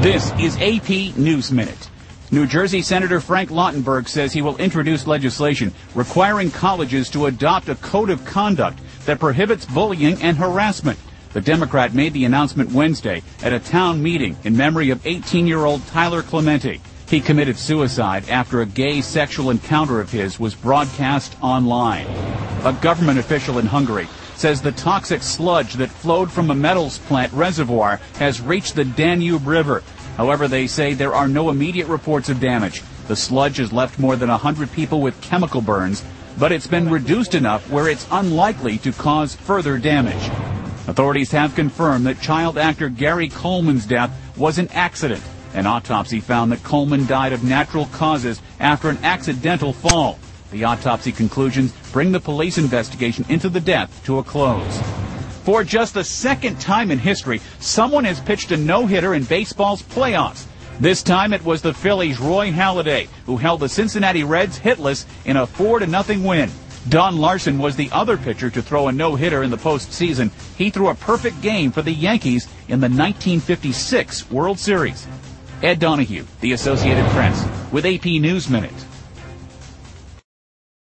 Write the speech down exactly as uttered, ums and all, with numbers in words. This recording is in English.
This is A P News Minute. New Jersey Senator Frank Lautenberg says he will introduce legislation requiring colleges to adopt a code of conduct that prohibits bullying and harassment. The Democrat made the announcement Wednesday at a town meeting in memory of eighteen-year-old Tyler Clementi. He committed suicide after a gay sexual encounter of his was broadcast online. A government official in Hungary says the toxic sludge that flowed from a metals plant reservoir has reached the Danube River. However, they say there are no immediate reports of damage. The sludge has left more than one hundred people with chemical burns, but it's been reduced enough where it's unlikely to cause further damage. Authorities have confirmed that child actor Gary Coleman's death was an accident. An autopsy found that Coleman died of natural causes after an accidental fall. The autopsy conclusions bring the police investigation into the death to a close. For just the second time in history, someone has pitched a no-hitter in baseball's playoffs. This time it was the Phillies' Roy Halladay, who held the Cincinnati Reds hitless in a four to nothing win. Don Larson was the other pitcher to throw a no-hitter in the postseason. He threw a perfect game for the Yankees in the nineteen fifty-six World Series. Ed Donahue, The Associated Press, with A P News Minute.